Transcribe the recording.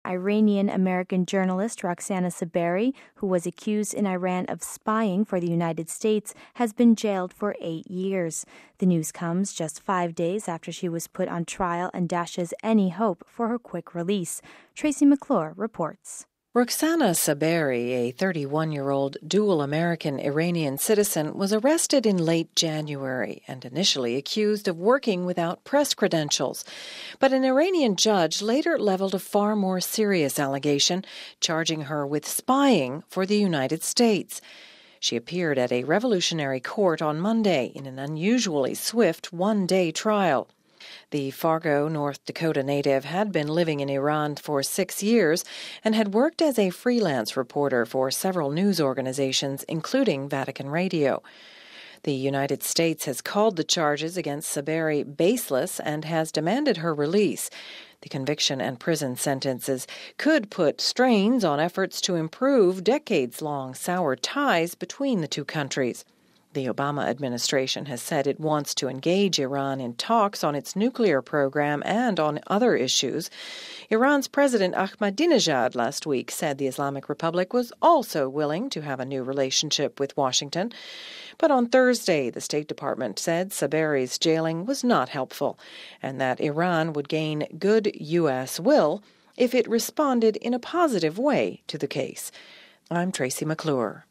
Iranian-American journalist Roxana Saberi, who was accused in Iran of spying for the United States, has been jailed for 8 years. The news comes just 5 days after she was put on trial and dashes any hope for her quick release. Tracy McClure reports. Roxana Saberi, a 31-year-old dual American-Iranian citizen, was arrested in late January and initially accused of working without press credentials. But an Iranian judge later leveled a far more serious allegation, charging her with spying for the United States. She appeared at a revolutionary court on Monday in an unusually swift one-day trial. The Fargo, North Dakota native had been living in Iran for 6 years and had worked as a freelance reporter for several news organizations, including Vatican Radio. The United States has called the charges against Saberi baseless and has demanded her release. The conviction and prison sentences could put strains on efforts to improve decades-long sour ties between the two countries. The Obama administration has said it wants to engage Iran in talks on its nuclear program and on other issues. Iran's President Ahmadinejad last week said the Islamic Republic was also willing to have a new relationship with Washington. But on Thursday, the State Department said Saberi's jailing was not helpful and that Iran would gain good U.S. will if it responded in a positive way to the case. I'm Tracy McClure.